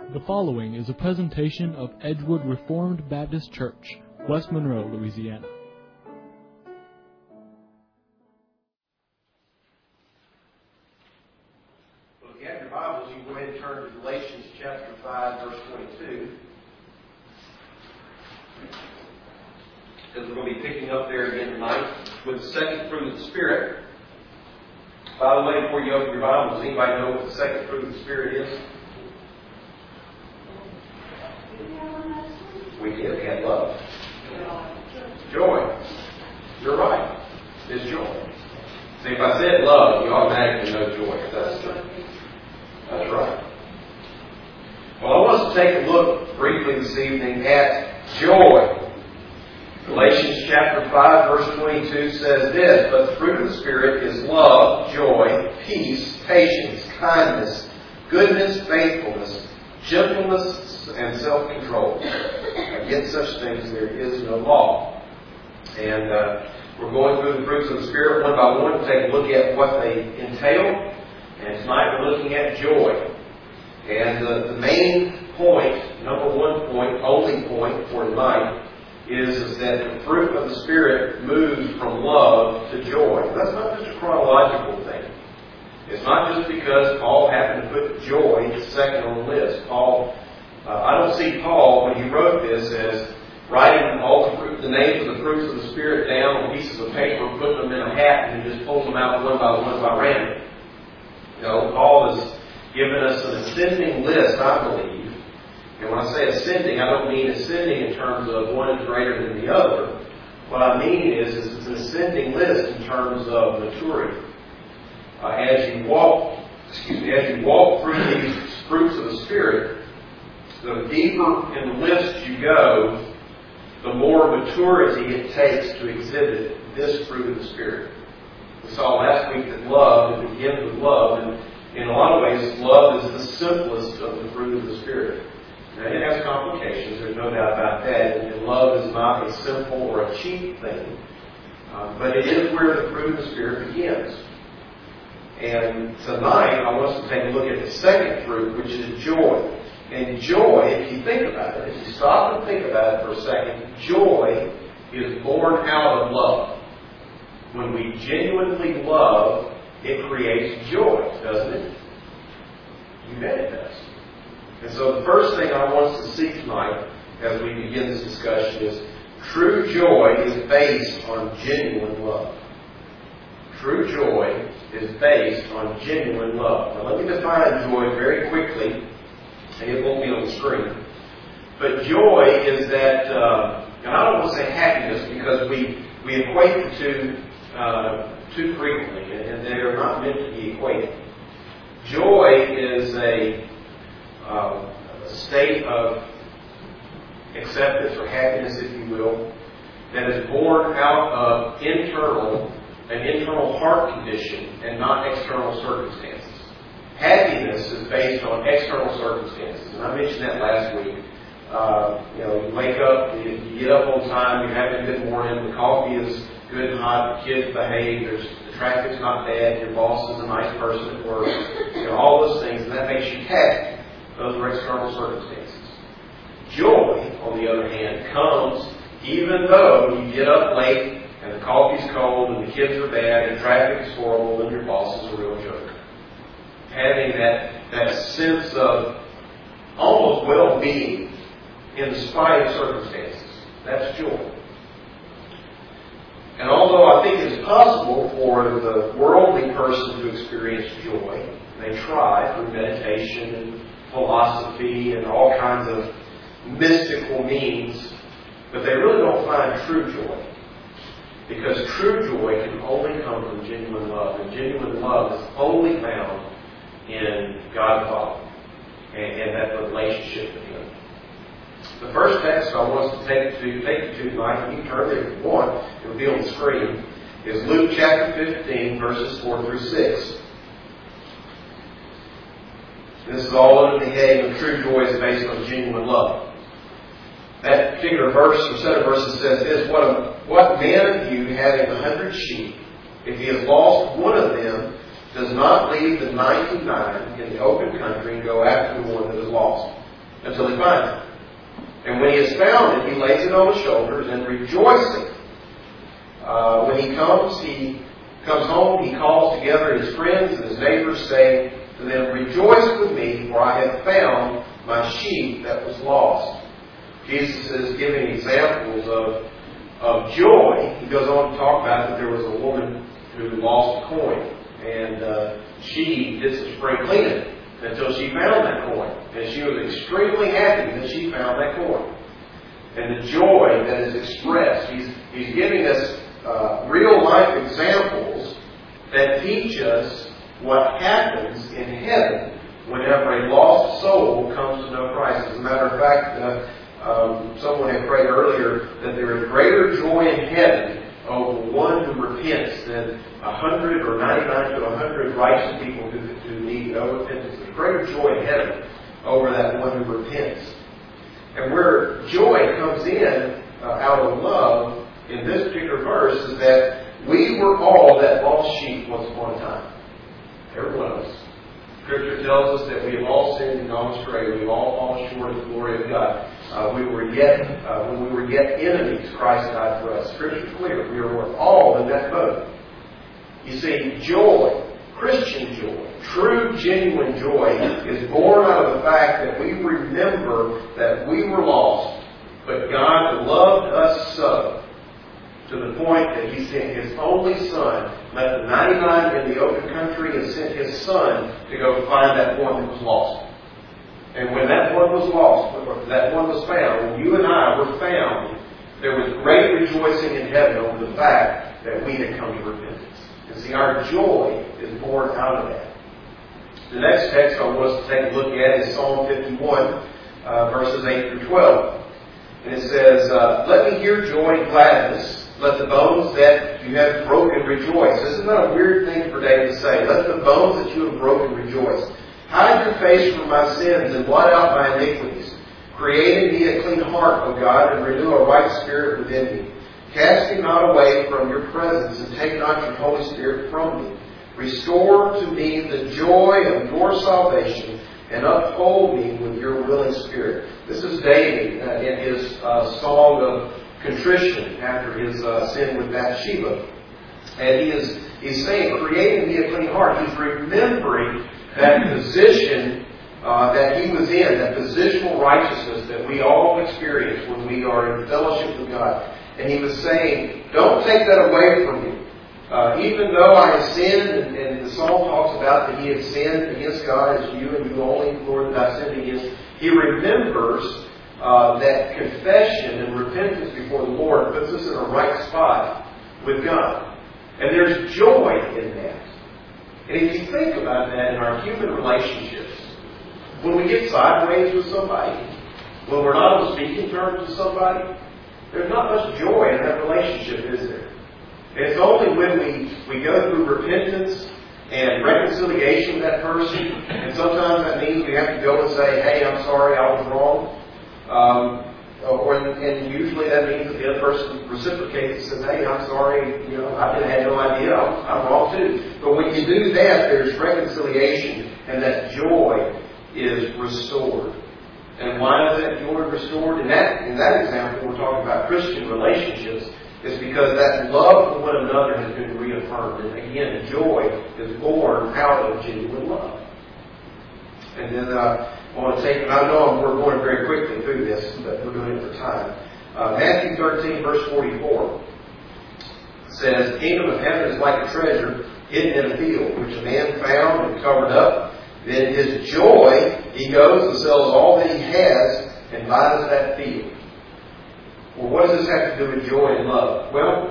The following is a presentation of Edgewood Reformed Baptist Church, West Monroe, Louisiana. Well, if you have your Bibles, you can go ahead and turn to Galatians chapter 5, verse 22. Because we're going to be picking up there again tonight with the second fruit of the Spirit. By the way, before you open your Bibles, anybody know what the second fruit of the Spirit is? We did. We had love. Joy. You're right. It's joy. See, if I said love, you automatically know joy. That's right. Well, I want us to take a look briefly this evening at joy. Galatians chapter 5, verse 22 says this, "But the fruit of the Spirit is love, joy, peace, patience, kindness, goodness, faithfulness, gentleness, and self-control. Against such things there is no law." And we're going through the fruits of the Spirit one by one to take a look at what they entail. And tonight we're looking at joy. And the main point, number one point, only point for tonight, is that the fruit of the Spirit moves from love to joy. That's not just a chronological thing. It's not just because Paul happened to put joy second on the list. I don't see Paul, when he wrote this, as writing all the names of the fruits of the Spirit down on pieces of paper, putting them in a hat, and just pulls them out one by random. No, Paul has given us an ascending list, I believe. And when I say ascending, I don't mean ascending in terms of one is greater than the other. What I mean is it's an ascending list in terms of maturity. As you walk through these fruits of the Spirit, the deeper in the list you go, the more maturity it takes to exhibit this fruit of the Spirit. We saw last week that love, it begins with love, and in a lot of ways, love is the simplest of the fruit of the Spirit. Now, it has complications, there's no doubt about that, and love is not a simple or a cheap thing, but it is where the fruit of the Spirit begins. And tonight, I want us to take a look at the second fruit, which is joy. And joy, if you think about it, if you stop and think about it for a second, joy is born out of love. When we genuinely love, it creates joy, doesn't it? You bet it does. And so the first thing I want us to see tonight, as we begin this discussion, is true joy is based on genuine love. True joy is based on genuine love. Now let me define joy very quickly, and it won't be on the screen. But joy is that, and I don't want to say happiness because we equate the two too frequently, and they are not meant to be equated. Joy is a state of acceptance or happiness, if you will, that is born out of an internal heart condition and not external circumstances. Happiness is based on external circumstances, and I mentioned that last week. You wake up, you get up on time, you're having a good morning, the coffee is good and hot, the kids behave, the traffic's not bad, your boss is a nice person at work, all those things, and that makes you happy. Those are external circumstances. Joy, on the other hand, comes even though you get up late and the coffee's cold and the kids are bad and traffic is horrible and your boss is a real jerk. Having that sense of almost well-being in spite of circumstances. That's joy. And although I think it is possible for the worldly person to experience joy, they try through meditation and philosophy and all kinds of mystical means, but they really don't find true joy. Because true joy can only come from genuine love, and genuine love is only found in God the Father and that relationship with Him. The first text I want us to take you to tonight, and you can turn there if you want, it'll be on the screen, is Luke chapter 15, verses 4 through 6. This is all under the heading of true joy is based on genuine love. That particular verse or set of verses says this: What man of you, having 100 sheep, if he has lost one of them, does not leave the 99 in the open country and go after the one that is lost until he finds it. And when he has found it, he lays it on his shoulders and rejoicing. When he comes home, he calls together his friends and his neighbors, saying to them, "Rejoice with me, for I have found my sheep that was lost." Jesus is giving examples of joy. He goes on to talk about that there was a woman who lost a coin, and she did some spring cleaning until she found that coin. And she was extremely happy that she found that coin. And the joy that is expressed, he's giving us real life examples that teach us what happens in heaven whenever a lost soul comes to know Christ. As a matter of fact, someone had prayed earlier that there is greater joy in heaven over one who repents than 100 or 99 to 100 righteous people who need no repentance. There's greater joy in heaven over that one who repents. And where joy comes in out of love in this particular verse is that we were all that lost sheep once upon a time. Every one of us. Scripture tells us that we have all sinned and gone astray. We've all fallen short of the glory of God. When we were yet enemies, Christ died for us. Scripture is clear. We were all in that boat. You see, joy, Christian joy, true, genuine joy, is born out of the fact that we remember that we were lost, but God loved us so, to the point that He sent His only Son, left the 99 in the open country, and sent His Son to go find that one that was lost. And when that one was lost, or that one was found, when you and I were found, there was great rejoicing in heaven over the fact that we had come to repentance. And see, our joy is born out of that. The next text I want us to take a look at is Psalm 51, verses 8 through 12. And it says, "Let me hear joy and gladness. Let the bones that you have broken rejoice." This is not a weird thing for David to say. "Let the bones that you have broken rejoice. Hide your face from my sins and blot out my iniquities. Create in me a clean heart, O God, and renew a right spirit within me. Cast me not away from your presence, and take not your Holy Spirit from me. Restore to me the joy of your salvation, and uphold me with your willing spirit." This is David in his song of contrition after his sin with Bathsheba. And he's saying, "Create in me a clean heart." He's remembering that position that he was in, that positional righteousness that we all experience when we are in fellowship with God. And he was saying, don't take that away from me. Even though I have sinned, and the Psalm talks about that he had sinned against God, as you and you only, Lord, that I sinned against. He remembers that confession and repentance before the Lord puts us in a right spot with God. And there's joy in that. And if you think about that in our human relationships, when we get sideways with somebody, when we're not on speaking terms with somebody, there's not much joy in that relationship, is there? And it's only when we go through repentance and reconciliation with that person, and sometimes that means we have to go and say, "Hey, I'm sorry, I was wrong." And usually that means that the other person reciprocates and says, "Hey, I'm sorry, I had no idea, I'm wrong too." But when you do that, there's reconciliation, and that joy is restored. And why is that joy restored? In that example, we're talking about Christian relationships. It's because that love for one another has been reaffirmed. And again, joy is born out of genuine love. And then I want to take, and I know we're going very quickly through this, but we're doing it for time. Matthew 13, verse 44 says, "The kingdom of heaven is like a treasure hidden in a field, which a man found and covered up. Then in his joy, he goes and sells all that he has and buys that field." Well, what does this have to do with joy and love? Well,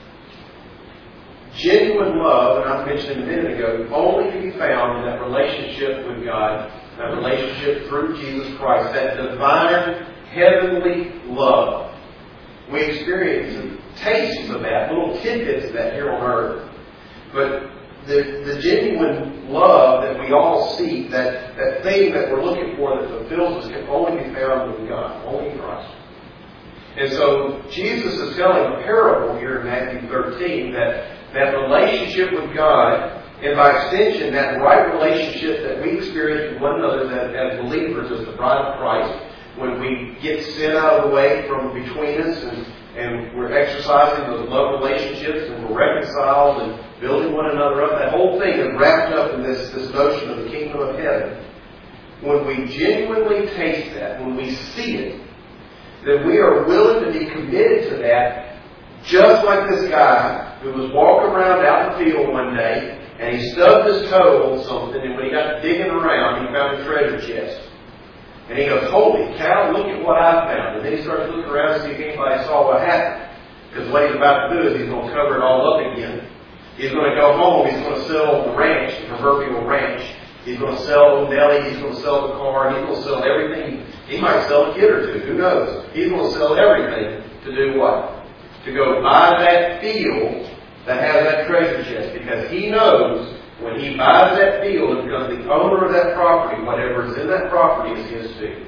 genuine love, and I mentioned a minute ago, only can be found in that relationship with God, that relationship through Jesus Christ, that divine, heavenly love. We experience tastes of that, little tidbits of that here on earth. But the genuine love that we all seek, that thing that we're looking for that fulfills us, can only be found with God, only in Christ. And so Jesus is telling a parable here in Matthew 13 that relationship with God And by extension, that right relationship that we experience with one another as believers, as the bride of Christ, when we get sin out of the way from between us and we're exercising those love relationships and we're reconciled and building one another up, that whole thing is wrapped up in this notion of the kingdom of heaven. When we genuinely taste that, when we see it, then we are willing to be committed to that, just like this guy who was walking around out in the field one day and he stubbed his toe on something, and when he got digging around, he found a treasure chest. And he goes, "Holy cow, look at what I found." And then he starts looking around to see if anybody saw what happened. Because what he's about to do is he's going to cover it all up again. He's going to go home, he's going to sell the ranch, the proverbial ranch. He's going to sell Nelly, he's going to sell the car, he's going to sell everything. He might sell a kid or two, who knows? He's going to sell everything to do what? To go buy that field that has that treasure chest. Because he knows when he buys that field and becomes the owner of that property, whatever is in that property is his too.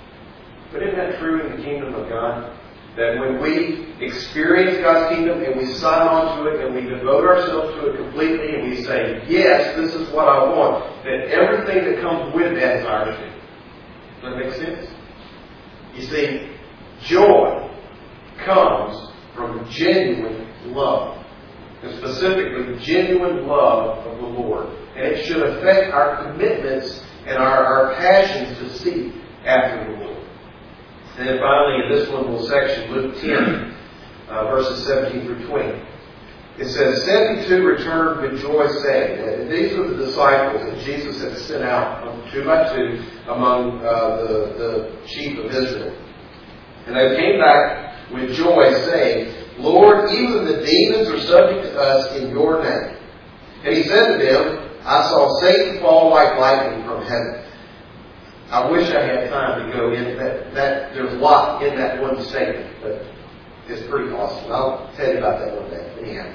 But isn't that true in the kingdom of God? That when we experience God's kingdom and we sign on to it and we devote ourselves to it completely and we say, yes, this is what I want, that everything that comes with that is ours too. Does that make sense? You see, joy comes from genuine love. And specifically, genuine love of the Lord. And it should affect our commitments and our passions to seek after the Lord. And then finally, in this little section, Luke 10, verses 17 through 20. It says, 72 returned with joy, saying, and these were the disciples that Jesus had sent out 2 by 2 among the chief of Israel. And they came back with joy, saying, Lord, even the demons are subject to us in your name. And he said to them, I saw Satan fall like lightning from heaven. I wish I had time to go into that. There's a lot in that one statement, but it's pretty awesome. I'll tell you about that one day. Anyhow.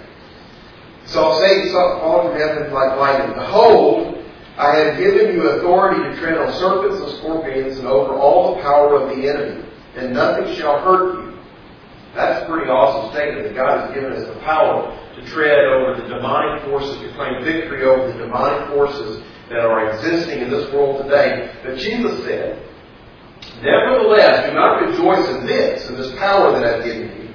Saw Satan fall from heaven like lightning. Behold, I have given you authority to tread on serpents and scorpions and over all the power of the enemy, and nothing shall hurt you. That's a pretty awesome statement that God has given us the power to tread over the demonic forces, to claim victory over the demonic forces that are existing in this world today. But Jesus said, nevertheless, do not rejoice in this power that I've given you,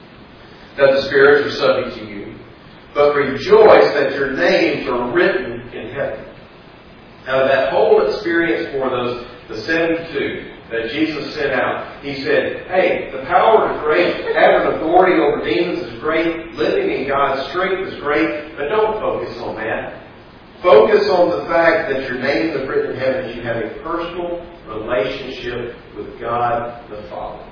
that the spirits are subject to you, but rejoice that your names are written in heaven. Now that whole experience for the 72 that Jesus sent out, he said, hey, the power is great, having authority over demons is great, living in God's strength is great, but don't focus on that. Focus on the fact that your name is written in heaven, and you have a personal relationship with God the Father.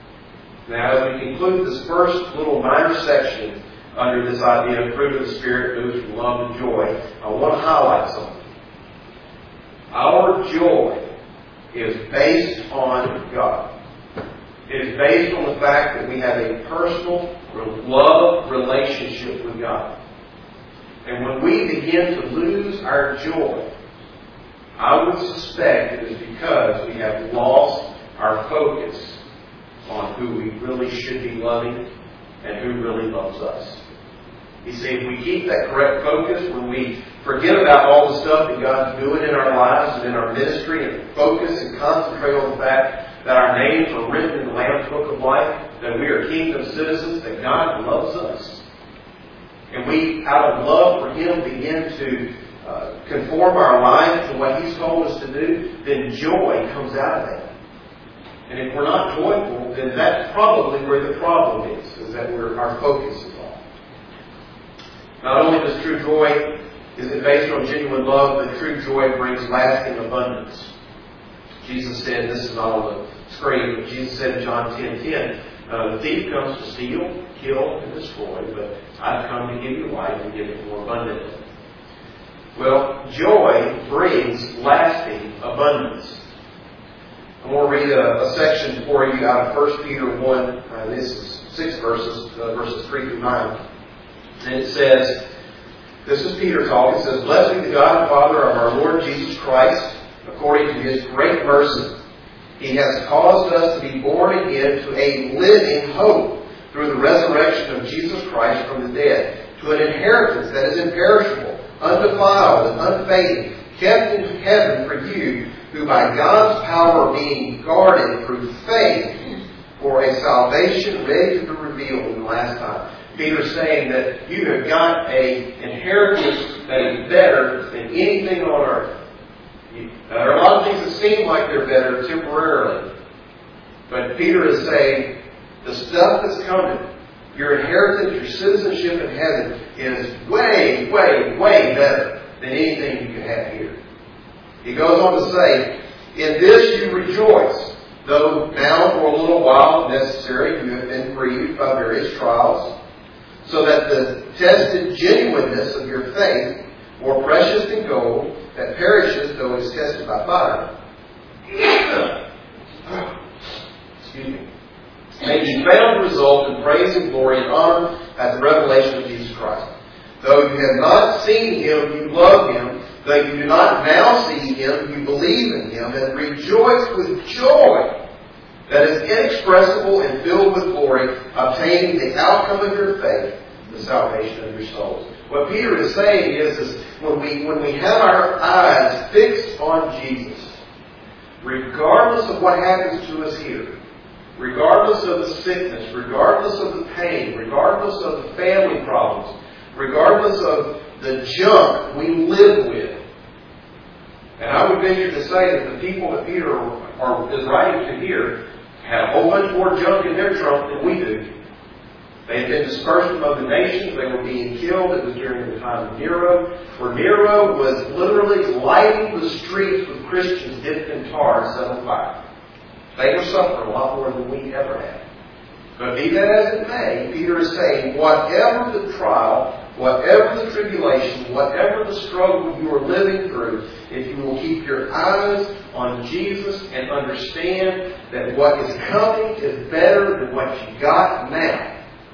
Now, as we conclude this first little minor section under this idea of fruit of the Spirit moves from love to joy, I want to highlight something. Our joy is based on God. It is based on the fact that we have a personal love relationship with God. And when we begin to lose our joy, I would suspect it is because we have lost our focus on who we really should be loving and who really loves us. You see, if we keep that correct focus, when we forget about all the stuff that God's doing in our lives and in our ministry and focus and concentrate on the fact that our names are written in the Lamb's Book of Life, that we are kingdom citizens, that God loves us, and we, out of love for Him, begin to conform our lives to what He's told us to do, then joy comes out of that. And if we're not joyful, then that's probably where the problem is that our focus is off. Not only does true joy, is it based on genuine love, but true joy brings lasting abundance. Jesus said, this is not on the screen, but Jesus said in John 10:10, the thief comes to steal, kill, and destroy, but I've come to give you life and give it more abundantly. Well, joy brings lasting abundance. I'm going to read a section for you out of 1 Peter 1. This is 6 verses, verses 3 through 9. And it says, this is Peter talking, it says, Blessed be the God and Father of our Lord Jesus Christ, according to His great mercy. He has caused us to be born again to a living hope through the resurrection of Jesus Christ from the dead, to an inheritance that is imperishable, undefiled and unfading, kept in heaven for you, who by God's power are being guarded through faith for a salvation ready to be revealed in the last time. Peter's saying that you have got an inheritance that is better than anything on earth. There are a lot of things that seem like they're better temporarily. But Peter is saying the stuff that's coming, your inheritance, your citizenship in heaven is way, way, way better than anything you can have here. He goes on to say, in this you rejoice, though now for a little while, if necessary, you have been grieved by various trials, so that the tested genuineness of your faith, more precious than gold, that perishes though it is tested by fire, may be found to result in praise and glory and honor at the revelation of Jesus Christ. Though you have not seen Him, you love Him. Though you do not now see Him, you believe in Him and rejoice with joy that is inexpressible and filled with glory, obtaining the outcome of your faith, the salvation of your souls. What Peter is saying is when we have our eyes fixed on Jesus, regardless of what happens to us here, regardless of the sickness, regardless of the pain, regardless of the family problems, regardless of the junk we live with. And I would venture to say that the people that Peter is writing to here had a whole bunch more junk in their trunk than we do. They had been dispersed among the nations. They were being killed. It was during the time of Nero, where Nero was literally lighting the streets with Christians dipped in tar and set on fire. They were suffering a lot more than we ever had. But be that as it may, Peter is saying, whatever the trial, whatever the tribulation, whatever the struggle you are living through, if you will keep your eyes on Jesus and understand that what is coming is better than what you got now,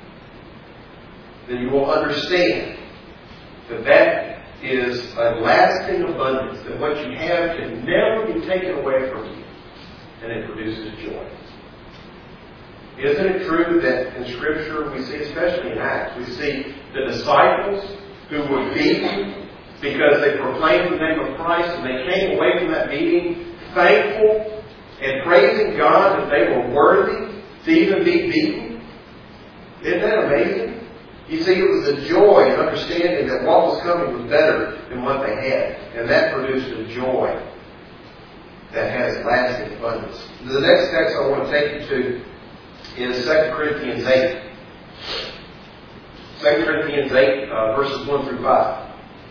then you will understand that that is a lasting abundance, that what you have can never be taken away from you, and it produces joy. Isn't it true that in Scripture we see, especially in Acts, we see the disciples who were beaten because they proclaimed the name of Christ, and they came away from that meeting thankful and praising God that they were worthy to even be beaten? Isn't that amazing? You see, it was the joy and understanding that what was coming was better than what they had, and that produced a joy that has lasting abundance. The next text I want to take you to is 2 Corinthians 8. 2 Corinthians 8, verses 1 through 5.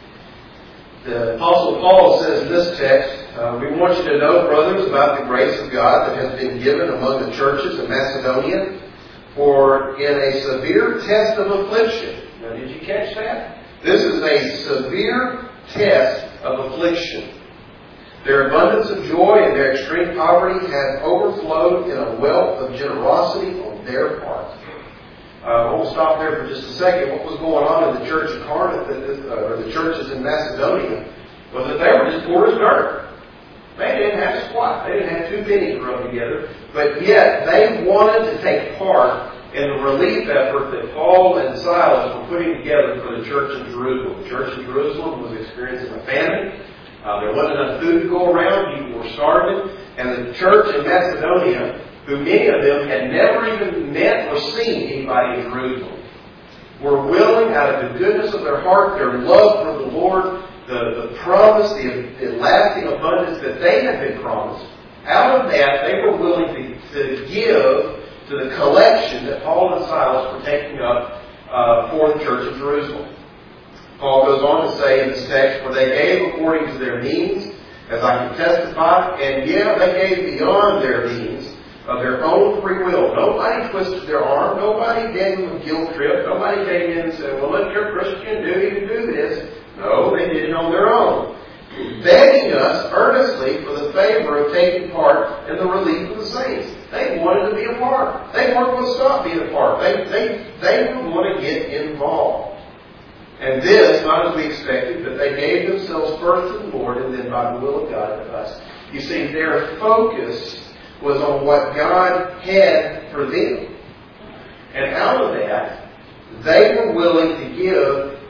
The Apostle Paul says in this text, we want you to know, brothers, about the grace of God that has been given among the churches in Macedonia, for in a severe test of affliction. Now, did you catch that? This is a severe test of affliction. Their abundance of joy and their extreme poverty has overflowed in a wealth of generosity on their part. We'll stop there for just a second. What was going on in the church of Corinth, or the churches in Macedonia, was that they were just poor as dirt. They didn't have squat. They didn't have 2 pennies to rub together. But yet, they wanted to take part in the relief effort that Paul and Silas were putting together for the church in Jerusalem. The church in Jerusalem was experiencing a famine. There wasn't enough food to go around. People were starving. And the church in Macedonia, who many of them had never even met or seen anybody in Jerusalem, were willing, out of the goodness of their heart, their love for the Lord, the promise, the lasting abundance that they had been promised, out of that they were willing to give to the collection that Paul and Silas were taking up for the church of Jerusalem. Paul goes on to say in this text, for they gave according to their means, as I can testify, and they gave beyond their means, of their own free will. Nobody twisted their arm. Nobody gave them a guilt trip. Nobody came in and said, well, look, you're a Christian, you can do this. No, they did it on their own. Begging us earnestly for the favor of taking part in the relief of the saints. They wanted to be a part. They weren't going to stop being a part. They would want to get involved. And this, not as we expected, but they gave themselves first to the Lord and then by the will of God to us. You see, their focus was on what God had for them. And out of that, they were willing to give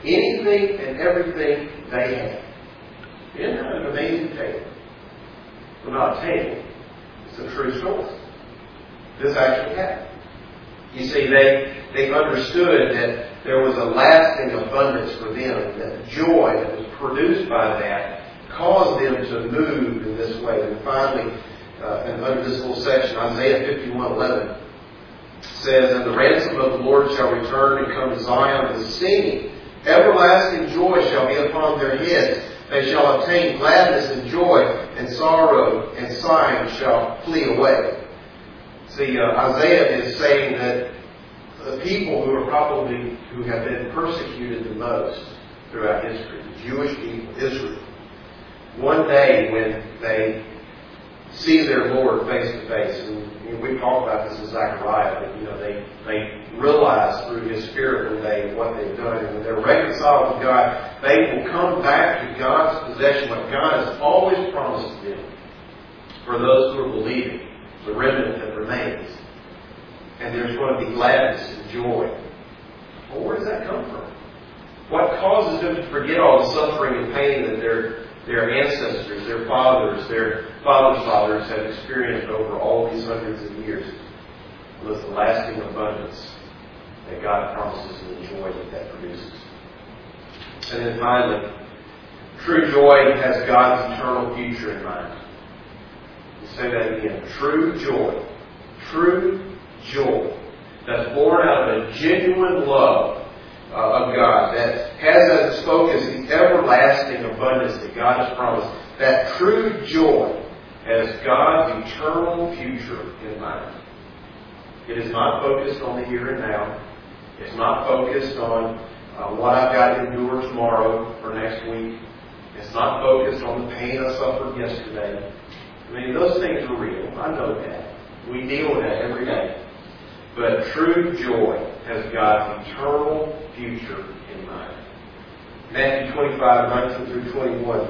anything and everything they had. Isn't that an amazing tale? Well, not a tale. It's a true story. This actually happened. You see, they understood that there was a lasting abundance for them, that joy that was produced by that caused them to move in this way. And finally, and under this little section, Isaiah 51:11 says, "And the ransom of the Lord shall return and come to Zion with singing. Everlasting joy shall be upon their heads. They shall obtain gladness and joy, and sorrow and sighing shall flee away." See, Isaiah is saying that the people who have been persecuted the most throughout history, the Jewish people, Israel, one day when they see their Lord face to face, and we talk about this in Zechariah, but they realize through His Spirit one day what they've done, and when they're reconciled with God, they will come back to God's possession, what God has always promised them for those who are believing, the remnant that remains. And there's going to be gladness and joy. Well, where does that come from? What causes them to forget all the suffering and pain that their ancestors, their fathers' fathers have experienced over all these hundreds of years? Well, it's the lasting abundance that God promises and the joy that produces. And then finally, true joy has God's eternal future in mind. Let's say that again. True joy that's born out of a genuine love of God, that has as its focus the everlasting abundance that God has promised. That true joy has God's eternal future in mind. It is not focused on the here and now. It's not focused on what I've got to endure tomorrow or next week. It's not focused on the pain I suffered yesterday. I mean, those things are real. I know that. We deal with that every day. But true joy has God's eternal future in mind. Matthew 25:19 through 21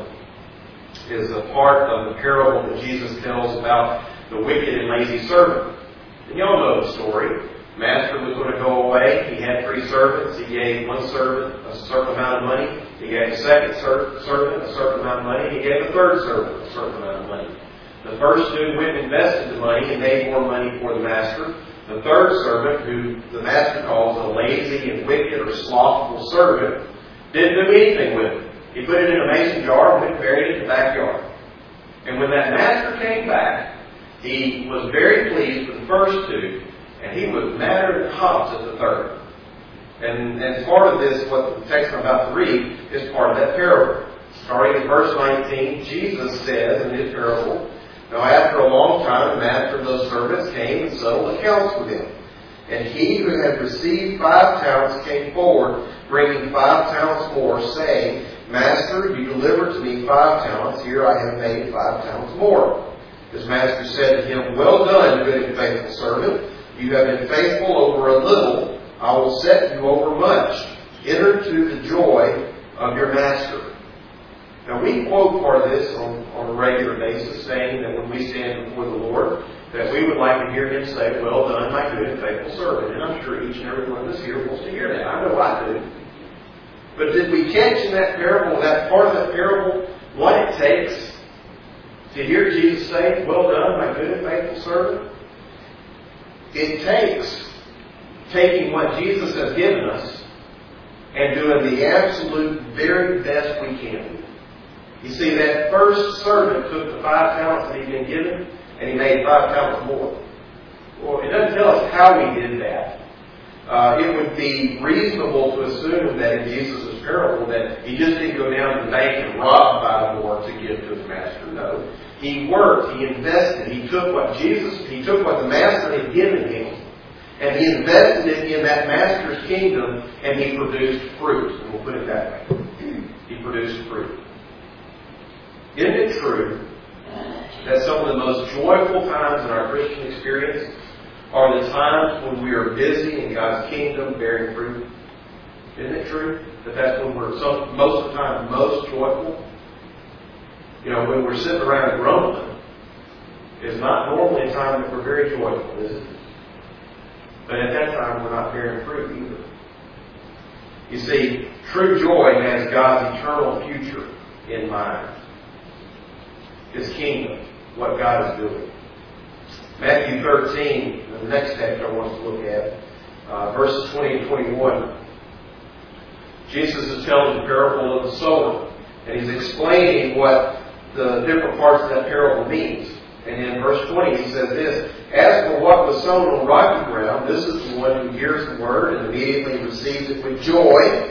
is a part of the parable that Jesus tells about the wicked and lazy servant. And y'all know the story. Master was going to go away. He had 3 servants. He gave one servant a certain amount of money. He gave the second servant a certain amount of money. He gave the third servant a certain amount of money. The first 2 went and invested the money and made more money for the master. The third servant, who the master calls a lazy and wicked or slothful servant, didn't do anything with it. He put it in a mason jar and went and buried it in the backyard. And when that master came back, he was very pleased with the first 2, and he was madder than hops at the third. And as part of this, what the text I'm about to read is part of that parable. Starting in verse 19, Jesus says in his parable, "Now after a long time, the master of those servants came and settled accounts with him. And he who had received 5 talents came forward, bringing 5 talents more, saying, Master, you delivered to me 5 talents. Here I have made 5 talents more. His master said to him, Well done, good and faithful servant. You have been faithful over a little. I will set you over much. Enter to the joy of your master." Now we quote part of this on a regular basis, saying that when we stand before the Lord, that we would like to hear Him say, "Well done, my good and faithful servant." And I'm sure each and every one of us here wants to hear that. I know I do. But did we catch in that parable, that part of that parable, what it takes to hear Jesus say, "Well done, my good and faithful servant"? It takes taking what Jesus has given us and doing the absolute very best we can. You see, that first servant took the 5 talents that he'd been given, and he made 5 talents more. Well, it doesn't tell us how he did that. It would be reasonable to assume that in Jesus' parable that he just didn't go down to the bank and rob 5 more to give to his master. No. He worked, he invested, he took what the master had given him, and he invested it in that master's kingdom, and he produced fruit. And we'll put it that way. He produced fruit. Isn't it true that some of the most joyful times in our Christian experience are the times when we are busy in God's kingdom bearing fruit? Isn't it true that that's when we're most of the time most joyful? When we're sitting around grumbling, it's not normally a time that we're very joyful, is it? But at that time, we're not bearing fruit either. You see, true joy has God's eternal future in mind. His kingdom, what God is doing. Matthew 13, the next text I want us to look at, verses 20 and 21. Jesus is telling the parable of the sower, and he's explaining what the different parts of that parable means. And in verse 20 he says this, "As for what was sown on rocky ground, this is the one who hears the word and immediately receives it with joy,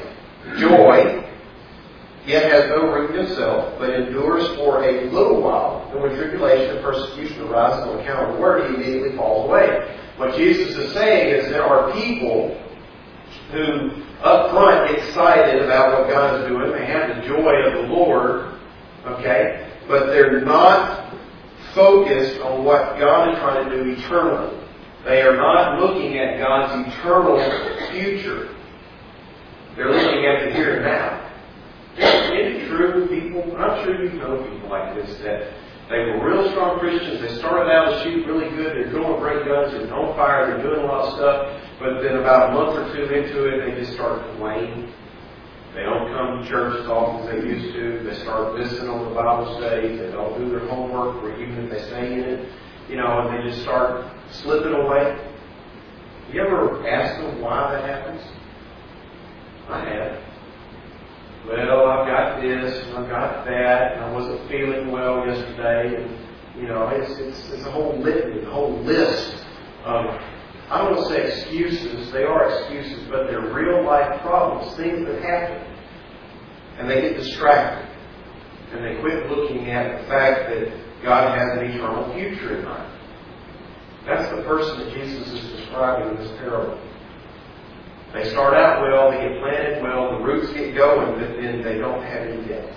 yet has no root in himself, but endures for a little while. And when tribulation and persecution arises on account of the word, he immediately falls away." What Jesus is saying is there are people who up front get excited about what God is doing. They have the joy of the Lord, okay? But they're not focused on what God is trying to do eternally. They are not looking at God's eternal future. They're looking at the here and now. Isn't it true, people? I'm sure you know people like this, that they were real strong Christians. They started out to shoot really good. They're going great guns. They're on fire. They're doing a lot of stuff. But then about a month or two into it, they just start complaining. They don't come to church as often as they used to. They start missing on the Bible studies. They don't do their homework, or even if they stay in it, and they just start slipping away. You ever ask them why that happens? I have. Well, I've got this, and I've got that, and I wasn't feeling well yesterday, and it's a whole litany, a whole list of, I don't want to say excuses, they are excuses, but they're real life problems, things that happen. And they get distracted. And they quit looking at the fact that God has an eternal future in mind. That's the person that Jesus is describing in this parable. They start out well, they get planted well, the roots get going, but then they don't have any depth.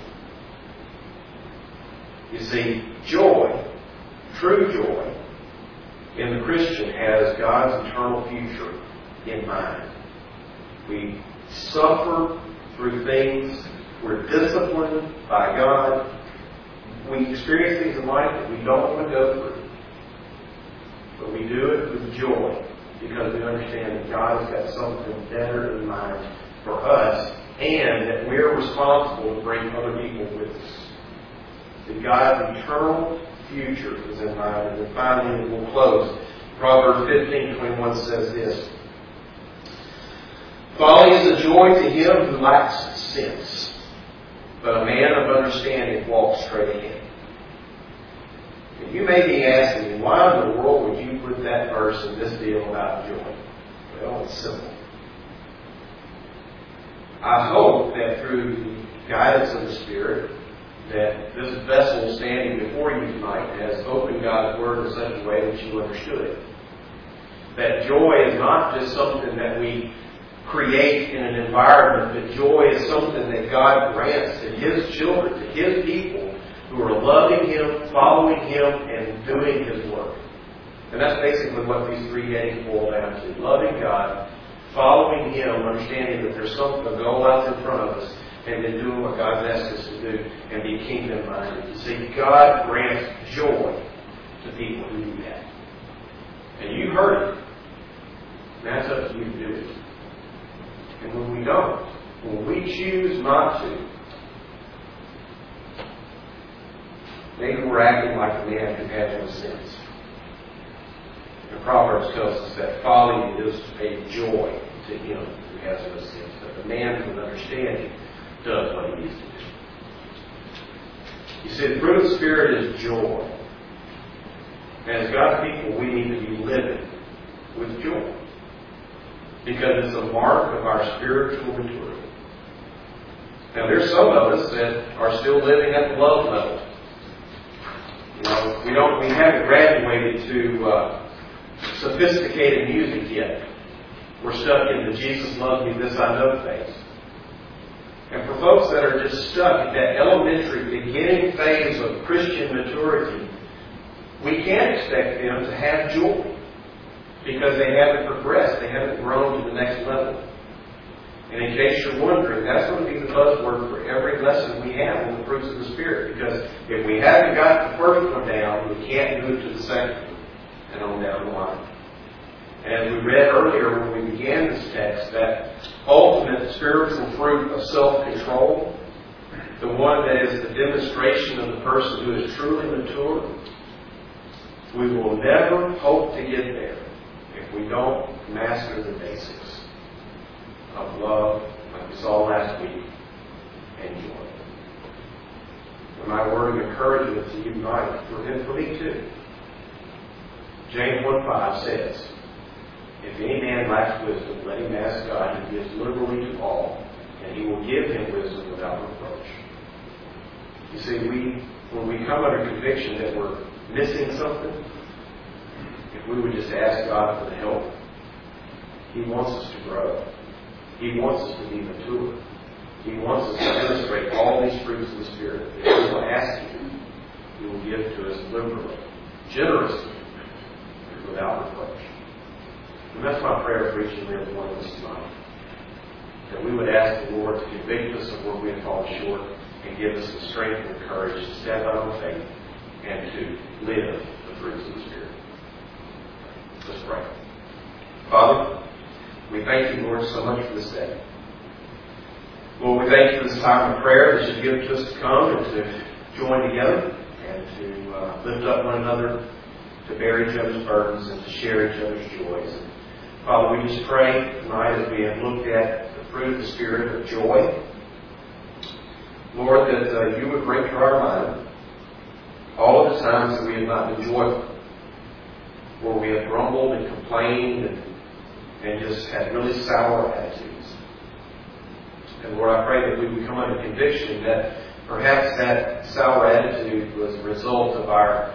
You see, joy, true joy, in the Christian has God's eternal future in mind. We suffer through things. We're disciplined by God. We experience things in life that we don't want to go through. But we do it with joy because we understand that God has got something better in mind for us and that we're responsible to bring other people with us. That God's eternal future is in mind. And then finally, we'll close. Proverbs 15:21 says this, "Folly is a joy to him who lacks sense, but a man of understanding walks straight ahead." And you may be asking me, why in the world would you put that verse in this deal about joy? Well, it's simple. I hope that through the guidance of the Spirit, that this vessel standing before you tonight has opened God's Word in such a way that you understood it. That joy is not just something that we create in an environment, but joy is something that God grants to His children, to His people who are loving Him, following Him, and doing His work. And that's basically what these three headings boil down to. Loving God, following Him, understanding that there's something, a goal out in front of us, and then doing what God's asked us to do and be kingdom-minded. You see, God grants joy to people who do that. And you heard it. That's up to you to do it. And when we don't, when we choose not to, maybe we're acting like a man who has no sense. The Proverbs tells us that folly is a joy to him who has no sense. But the man with understanding does what he needs to do. You see, the fruit of the Spirit is joy. And as God's people, we need to be living with joy. Because it's a mark of our spiritual maturity. Now, there's some of us that are still living at the love level. We haven't graduated to sophisticated music yet. We're stuck in the Jesus loves me, this I know phase. And for folks that are just stuck at that elementary beginning phase of Christian maturity, we can't expect them to have joy because they haven't progressed, they haven't grown to the next level. And in case you're wondering, that's going to be the buzzword for every lesson we have on the fruits of the Spirit. Because if we haven't got the first one down, we can't move to the second one and on down the line. And as we read earlier when we began this text, that ultimate spiritual fruit of self-control, the one that is the demonstration of the person who is truly mature, we will never hope to get there if we don't master the basics of love, like we saw last week, and joy. And my word of encouragement to you tonight, and for me too. James 1:5 says, if any man lacks wisdom, let him ask God, who gives liberally to all, and He will give him wisdom without reproach. You see, when we come under conviction that we're missing something, if we would just ask God for the help, He wants us to grow. He wants us to be mature. He wants us to demonstrate all these fruits of the Spirit. If we will ask Him, He will give to us liberally, generously, without reproach. And that's my prayer for each and every one of us tonight. That we would ask the Lord to convict us of where we have fallen short and give us the strength and courage to step out on faith and to live the fruits of the Spirit. Let's pray. Father, we thank you, Lord, so much for this day. Lord, we thank you for this time of prayer that you've given to us to come and to join together and to lift up one another, to bear each other's burdens and to share each other's joys. And Father, we just pray tonight as we have looked at the fruit of the Spirit of joy, Lord, that you would bring to our mind all of the times that we have not been joyful, where we have grumbled and complained and just had really sour attitudes. And Lord, I pray that we would come under conviction that perhaps that sour attitude was a result of our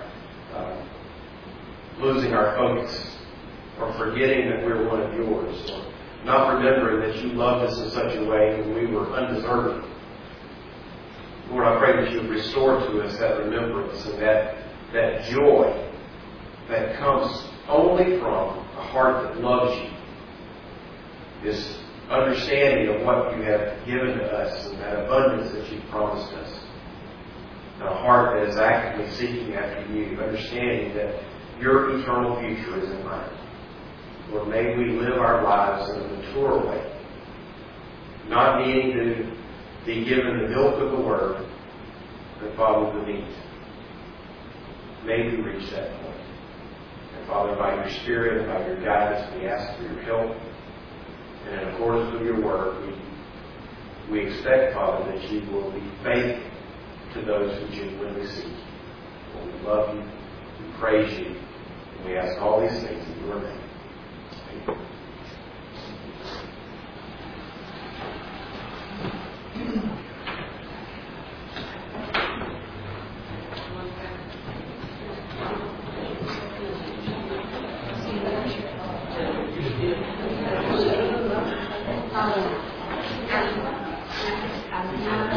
losing our focus, or forgetting that we were one of yours, or not remembering that you loved us in such a way when we were undeserving. Lord, I pray that you would restore to us that remembrance and that joy that comes only from a heart that loves you. This understanding of what you have given to us and that abundance that you've promised us. And a heart that is actively seeking after you, understanding that your eternal future is in mind. Lord, may we live our lives in a mature way, not needing to be given the milk of the Word, but Father, the meat. May we reach that point. And Father, by your Spirit and by your guidance, we ask for your help. And in accordance with your Word, we expect, Father, that you will be faithful to those who genuinely seek you. Lord, we love you, we praise you, and we ask all these things in your name. Amen. Amen.